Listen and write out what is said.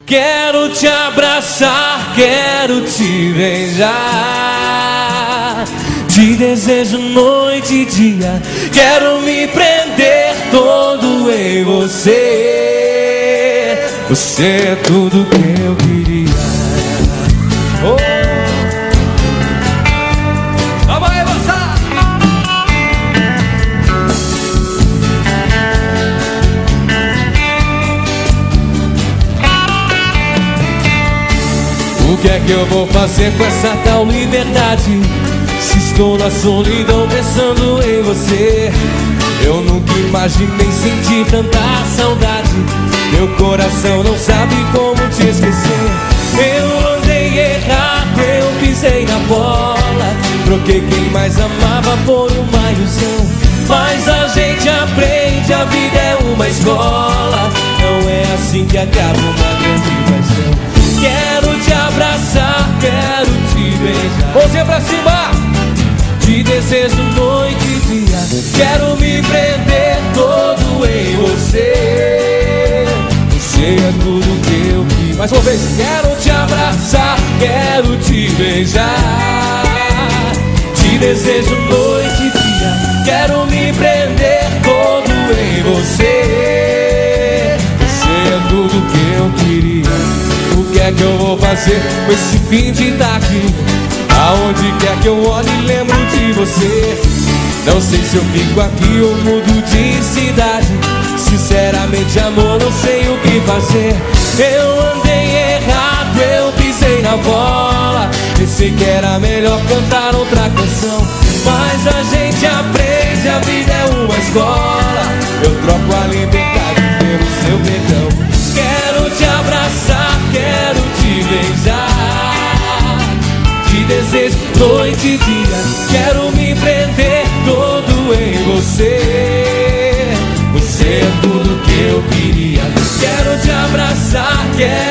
Quero te abraçar, quero te beijar. Te desejo noite e dia. Quero me prender todo em você. Você é tudo que eu queria. Oh. Vamos aí, moçada! O que é que eu vou fazer com essa tal liberdade? Se estou na solidão pensando em você. Eu nunca imaginei sentir tanta saudade. Meu coração não sabe como te esquecer. Eu andei errado, eu pisei na bola. Troquei quem mais amava por uma ilusão. Mas a gente aprende, a vida é uma escola. Não é assim que acaba uma grande paixão. Quero te abraçar, quero te beijar. Mãozinha pra cima! Te desejo noite e dia. Quero me prender todo em você. Você é tudo que eu quis. Mais uma vez. Quero te abraçar, quero te beijar. Te desejo noite e dia. Quero me prender todo em você. Você é tudo que eu queria. O que é que eu vou fazer com esse fim de tarde? Aonde quer que eu olhe lembro de você. Não sei se eu fico aqui ou mudo de cidade. Sinceramente amor, não sei o que fazer. Eu andei errado, eu pisei na bola. Pensei que era melhor cantar outra canção. Mas a gente aprende, a vida é uma escola. Eu troco a liberdade pelo seu perdão. Quero te abraçar, quero te beijar. Te desejo noite e dia. Quero me prender todo em você. Você é tudo que eu queria. Quero te abraçar, quero